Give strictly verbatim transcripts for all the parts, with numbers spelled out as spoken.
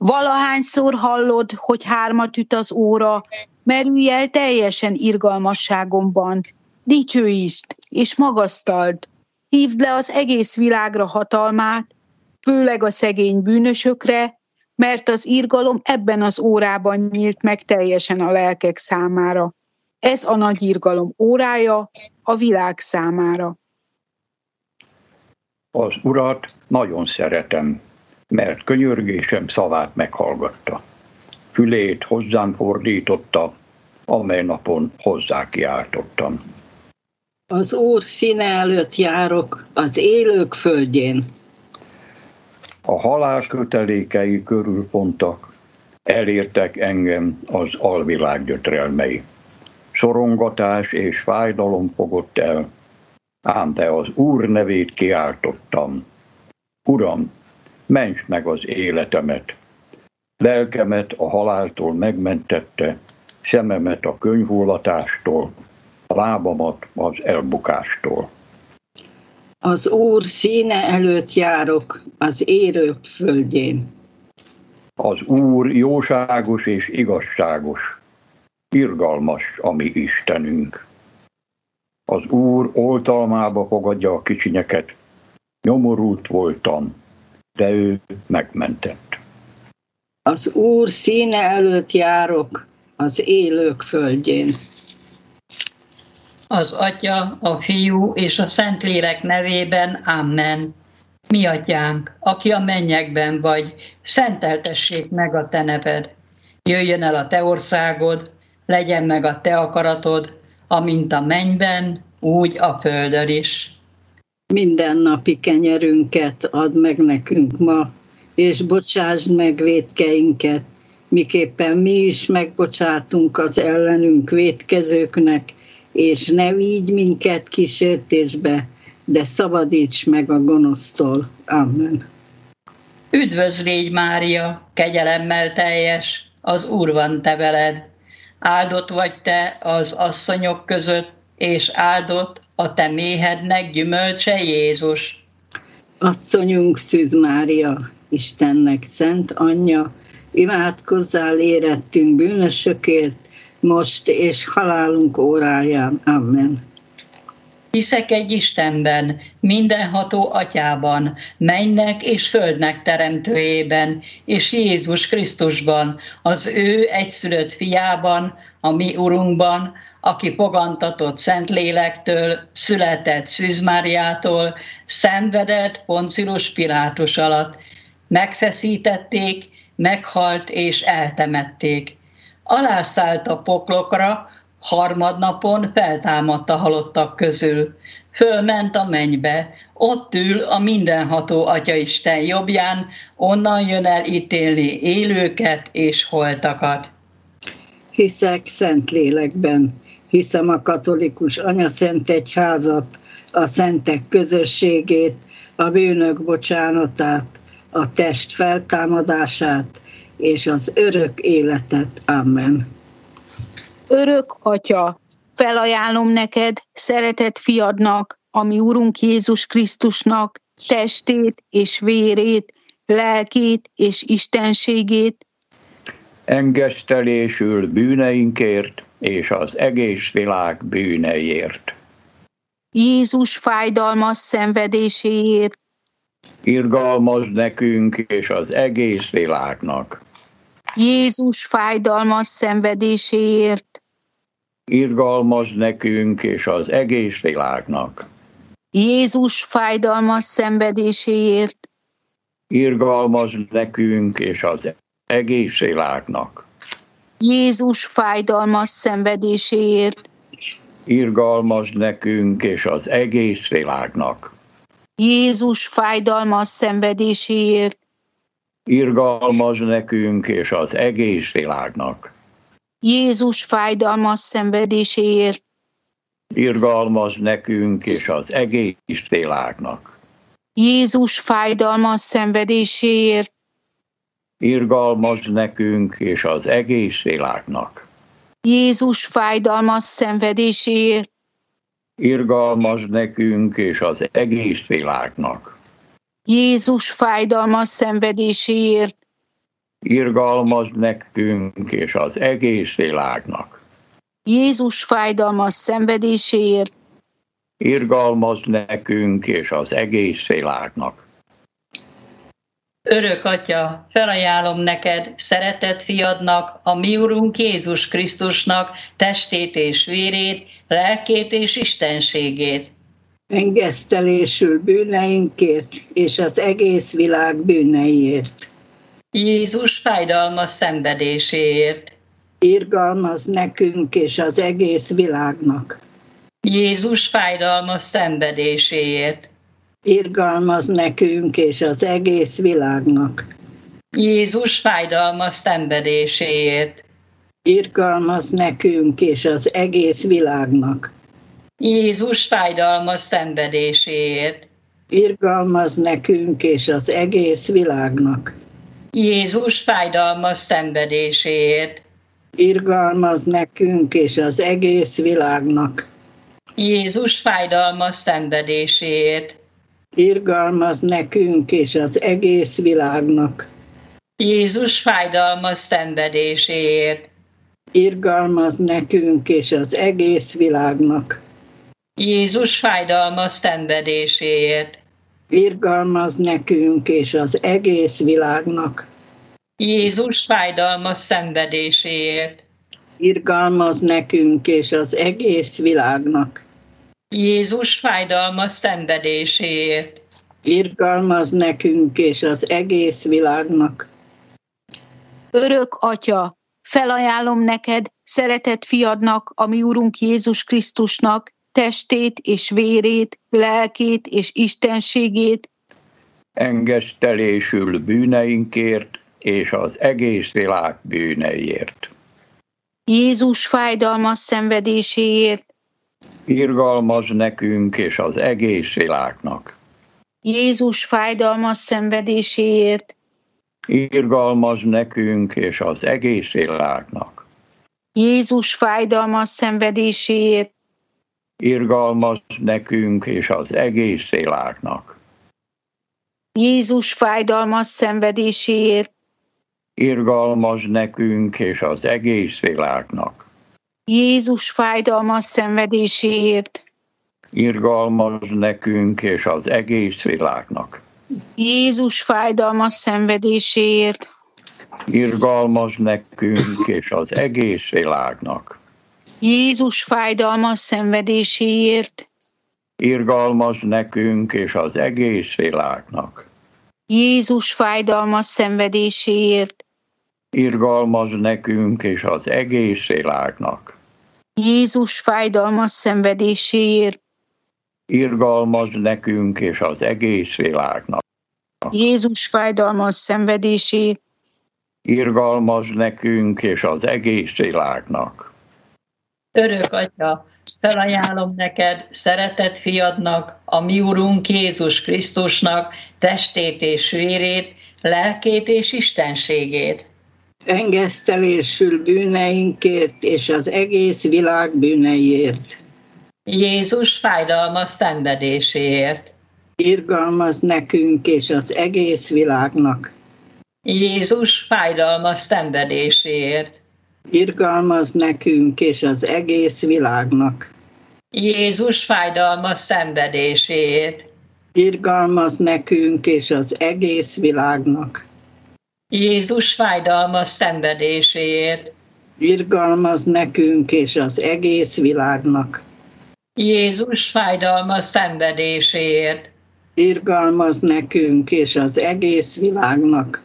Valahányszor hallod, hogy hármat üt az óra, merülj el teljesen irgalmasságomban. Dicsőítsd és magasztald, hívd le az egész világra hatalmát, főleg a szegény bűnösökre, mert az irgalom ebben az órában nyílt meg teljesen a lelkek számára. Ez a nagy irgalom órája a világ számára. Az Urat nagyon szeretem, mert könyörgésem szavát meghallgatta. Fülét hozzám fordította, amely napon hozzá kiáltottam. Az Úr színe előtt járok az élők földjén. A halál kötelékei körülpontak, elértek engem az alvilág gyötrelmei. Szorongatás és fájdalom fogott el, ám de az Úr nevét kiáltottam. Uram, ments meg az életemet. Lelkemet a haláltól megmentette, szememet a könyvhullatástól, lábamat az elbukástól. Az Úr színe előtt járok az élők földjén. Az Úr jóságos és igazságos, irgalmas a mi Istenünk. Az Úr oltalmába fogadja a kicsinyeket, nyomorult voltam, de ő megmentett. Az Úr színe előtt járok az élők földjén. Az Atya, a Fiú és a Szentlélek nevében, Amen. Mi Atyánk, aki a mennyekben vagy, szenteltessék meg a te neved. Jöjjön el a te országod, legyen meg a te akaratod, amint a mennyben, úgy a földön is. Mindennapi kenyerünket add meg nekünk ma, és bocsásd meg vétkeinket, miképpen mi is megbocsátunk az ellenünk vétkezőknek, és ne vigy minket kísértésbe, de szabadíts meg a gonosztól. Amen. Üdvözl légy, Mária, kegyelemmel teljes, az Úr van te veled. Áldott vagy te az asszonyok között, és áldott a te méhednek gyümölcse Jézus. Asszonyunk Szűz Mária, Istennek szent anyja, imádkozzál érettünk bűnösökért, most és halálunk óráján. Amen. Hiszek egy Istenben, mindenható Atyában, mennynek és földnek teremtőjében, és Jézus Krisztusban, az ő egyszülött fiában, a mi Urunkban, aki fogantatott Szentlélektől, született Szűz Máriától, szenvedett Poncius Pilátus alatt. Megfeszítették, meghalt és eltemették. Alászállt a poklokra, harmadnapon feltámadt a halottak közül. Fölment a mennybe, ott ül a mindenható Atyaisten jobbján, onnan jön el ítélni élőket és holtakat. Hiszek Szentlélekben, hiszem a katolikus anyaszent egyházat, a szentek közösségét, a bűnök bocsánatát, a test feltámadását és az örök életet. Amen. Örök Atya, felajánlom neked, szeretett fiadnak, ami Urunk Jézus Krisztusnak, testét és vérét, lelkét és istenségét, Engesztelésül bűneinkért és az egész világ bűneiért. Jézus fájdalmas szenvedéséért, Irgalmazd nekünk és az egész világnak. Jézus fájdalmas szenvedéséért, Irgalmazd nekünk és az egész világnak. Jézus fájdalmas szenvedéséért, Irgalmazd nekünk és az egész világnak. Jézus fájdalmas szenvedéséért, Irgalmazd nekünk és az egész világnak. Jézus fájdalmas szenvedéséért, Irgalmazd nekünk és az egész világnak. Jézus fájdalmas szenvedéséért, Irgalmazd nekünk és az egész világnak. Jézus fájdalmas szenvedéséért, Irgalmazd nekünk és az egész világnak. Jézus fájdalmas szenvedéséért, Irgalmazd nekünk és az egész világnak. Jézus fájdalmas szenvedéséért, irgalmazd nekünk és az egész világnak. Jézus fájdalmas szenvedéséért, Irgalmazd nekünk és az egész világnak. Örök Atya, felajánlom neked, szeretett fiadnak, a mi Urunk Jézus Krisztusnak testét és vérét, lelkét és istenségét. Engesztelésül bűneinkért és az egész világ bűneiért. Jézus fájdalmas szenvedéséért. Irgalmazd nekünk és az egész világnak. Jézus fájdalmas szenvedéséért. Irgalmazd nekünk és az egész világnak. Jézus fájdalmas szenvedéséért. Irgalmazd nekünk és az egész világnak. Jézus fájdalmas szenvedéséért. Irgalmazd nekünk és az egész világnak. Jézus fájdalmas szenvedéséért. Irgalmazd nekünk és az egész világnak. Jézus fájdalmas szenvedéséért. Irgalmazd nekünk és az egész világnak. Jézus fájdalmas szenvedéséért. Irgalmazd nekünk és az egész világnak. Jézus fájdalmas szenvedéséért. Irgalmazd nekünk és az egész világnak. Jézus fájdalmas szenvedéséért. Irgalmazd nekünk és az egész világnak. Jézus fájdalmas szenvedéséért. Irgalmazd nekünk és az egész világnak. Örök Atya, felajánlom neked, szeretett fiadnak, a mi Urunk Jézus Krisztusnak testét és vérét, lelkét és istenségét, Engesztelésül bűneinkért és az egész világ bűneiért. Jézus fájdalmas szenvedéséért, Irgalmazd nekünk és az egész világnak. Jézus fájdalmas szenvedéséért, Irgalmazd nekünk és az egész világnak. Jézus fájdalmas szenvedéséért, Irgalmazd nekünk és az egész világnak. Jézus fájdalmas szenvedéséért, Irgalmazd nekünk és az egész világnak. Jézus fájdalmas szenvedéséért, Irgalmazd nekünk és az egész világnak. Jézus fájdalmas szenvedéséért, Irgalmazd nekünk és az egész világnak. Jézus fájdalmas szenvedéséért, Irgalmazd nekünk és az egész világnak. Jézus fájdalmas szenvedéséért, Irgalmazd nekünk és az egész világnak. Jézus fájdalmas szenvedéséért, Irgalmazd nekünk és az egész világnak. Jézus fájdalmas szenvedéséért, Irgalmazd nekünk és az egész világnak. Örök Atya, felajánlom neked, szeretett fiadnak, a mi Urunk Jézus Krisztusnak testét és vérét, lelkét és istenségét. Engesztelésül bűneinkért és az egész világ bűneiért. Jézus fájdalmas szenvedéséért. Irgalmazd nekünk és az egész világnak. Jézus fájdalmas szenvedéséért. Irgalmazd nekünk és az egész világnak. Jézus fájdalmas szenvedéséért. Irgalmazd nekünk és az egész világnak. Jézus fájdalmas szenvedéséért. Irgalmazd nekünk és az egész világnak. Jézus fájdalmas szenvedéséért. Irgalmazd nekünk és az egész világnak.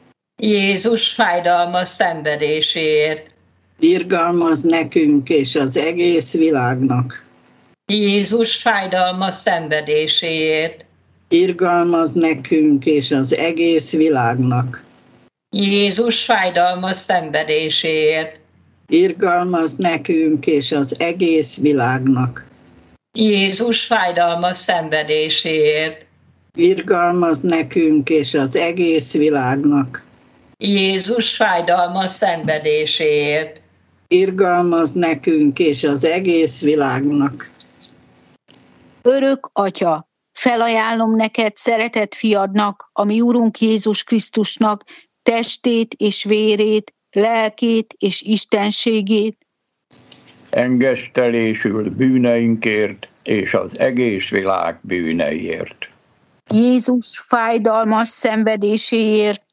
Jézus fájdalmas szenvedéséért. Irgalmazd nekünk és az egész világnak. Jézus fájdalmas szenvedéséért. Irgalmazd nekünk és az egész világnak. Jézus fájdalmas szenvedéséért. Irgalmazd nekünk és az egész világnak. Jézus fájdalmas szenvedéséért. Irgalmazd nekünk és az egész világnak. Jézus fájdalmas szenvedéséért. Irgalmazd nekünk és az egész világnak. Örök Atya, felajánlom neked, szeretett fiadnak, a mi Urunk Jézus Krisztusnak testét és vérét, lelkét és istenségét, engesztelésül bűneinkért és az egész világ bűneiért. Jézus fájdalmas szenvedéséért,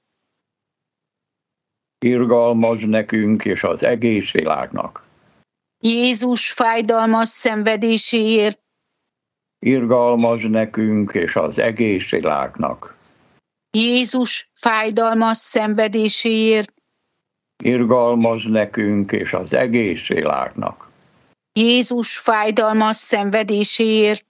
Irgalmazz nekünk és az egész világnak. Jézus fájdalmas szenvedéséért, Irgalmazz nekünk és az egész világnak. Jézus fájdalmas szenvedéséért, Irgalmazz nekünk és az egész világnak. Jézus fájdalmas szenvedéséért,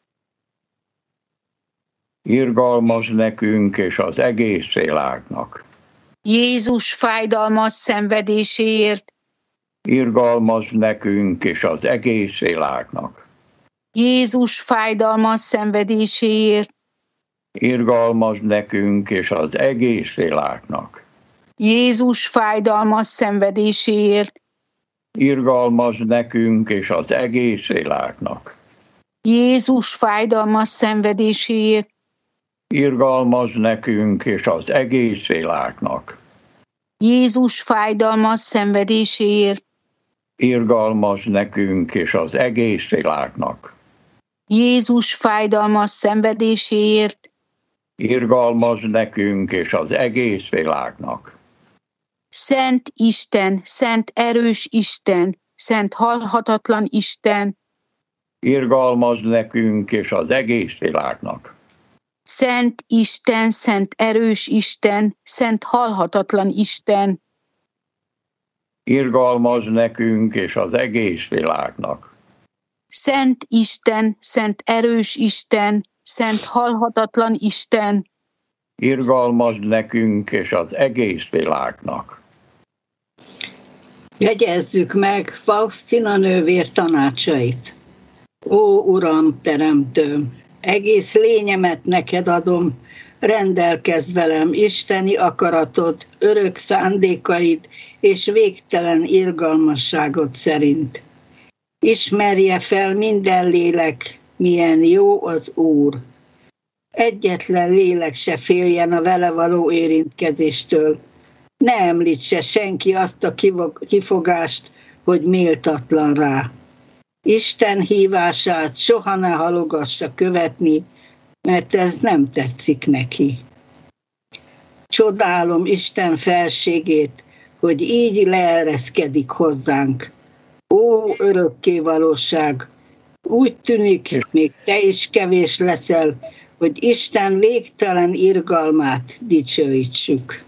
Irgalmazz nekünk és az egész világnak. Jézus fájdalmas szenvedéséért, Irgalmazz nekünk és az egész világnak. Jézus fájdalmas szenvedéséért, Irgalmazz nekünk és az egész világnak. Jézus fájdalmas szenvedéséért, Irgalmazz nekünk és az egész világnak. Jézus fájdalmas szenvedéséért, Irgalmazz nekünk és az egész világnak. Jézus fájdalmas szenvedéséért, Irgalmazz nekünk és az egész világnak. Jézus fájdalmas szenvedéséért, Irgalmazz nekünk és az egész világnak. Szent Isten, szent erős Isten, szent halhatatlan Isten, Irgalmazz nekünk és az egész világnak. Szent Isten, szent erős Isten, szent halhatatlan Isten, Irgalmazz nekünk és az egész világnak. Szent Isten, szent erős Isten, szent halhatatlan Isten, Irgalmazz nekünk és az egész világnak. Jegyezzük meg Faustina nővér tanácsait. Ó, Uram, Teremtőm, egész lényemet neked adom, rendelkezz velem isteni akaratod, örök szándékaid és végtelen irgalmasságod szerint. Ismerje fel minden lélek, milyen jó az Úr. Egyetlen lélek se féljen a vele való érintkezéstől. Ne említse senki azt a kifogást, hogy méltatlan rá. Isten hívását soha ne halogassa követni, mert ez nem tetszik neki. Csodálom Isten felségét, hogy így leereszkedik hozzánk. Ó, örökké valóság! Úgy tűnik, még te is kevés leszel, hogy Isten végtelen irgalmát dicsőítsük.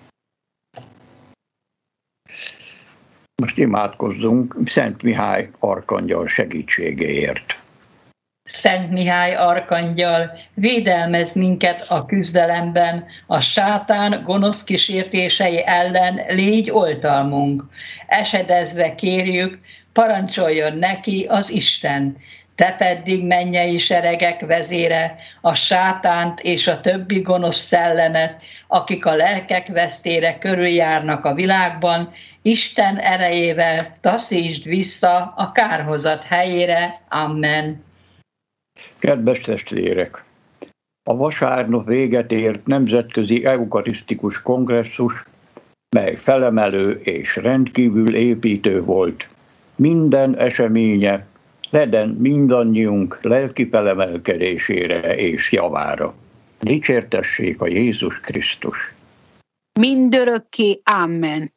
Most imádkozzunk Szent Mihály arkangyal segítségéért. Szent Mihály arkangyal, védelmez minket a küzdelemben, a sátán gonosz kísértései ellen légy oltalmunk. Esedezve kérjük, parancsoljon neki az Isten. Te pedig mennyei seregek vezére, a sátánt és a többi gonosz szellemet, akik a lelkek vesztére körüljárnak a világban, Isten erejével taszítsd vissza a kárhozat helyére. Amen. Kedves testvérek! A vasárnap véget ért nemzetközi eukarisztikus kongresszus, mely felemelő és rendkívül építő volt, minden eseménye legyen mindannyiunk lelki felemelkedésére és javára. Dicsértessék a Jézus Krisztus! Mindörökké. Amen.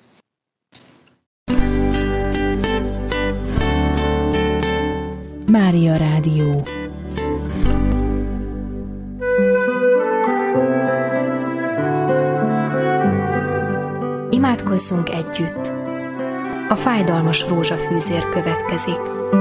Mária Rádió. Imádkozzunk együtt. A fájdalmas rózsafűzér következik.